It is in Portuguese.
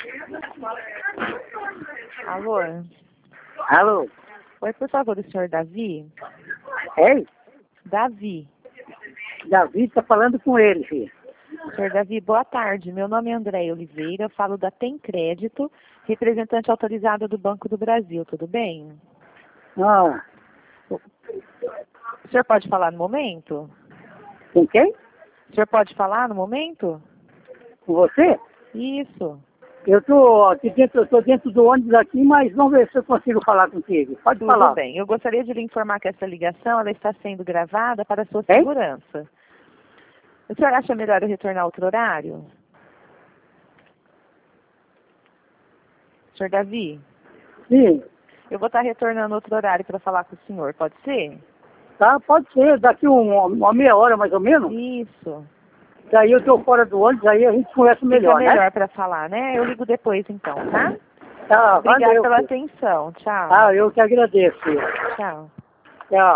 Alô? Alô? Oi, por favor, o senhor Davi? Ei? Davi. Davi está falando com ele, filho. Senhor Davi, boa tarde. Meu nome é André Oliveira, falo da Tem Crédito, representante autorizada do Banco do Brasil, tudo bem? Ah, O senhor pode falar no momento? com quem? O senhor pode falar no momento? Com você? Isso. Eu estou aqui dentro, eu tô dentro do ônibus aqui, mas vamos ver se eu consigo falar contigo. Pode Tudo falar. bem. Eu gostaria de lhe informar que essa ligação ela está sendo gravada para a sua Hein? segurança. O senhor acha melhor eu retornar outro horário? Senhor Davi, Sim. eu vou estar retornando outro horário para falar com o senhor, pode ser? Tá, pode ser. Daqui uma meia hora, mais ou menos. Isso. Daí eu estou fora do ônibus, aí a gente conversa melhor, Fica melhor né? para falar, né? Eu ligo depois então, tá? Tá, Obrigada valeu, pela filho. atenção. Tchau. Ah, eu que agradeço, filho. Tchau. Tchau.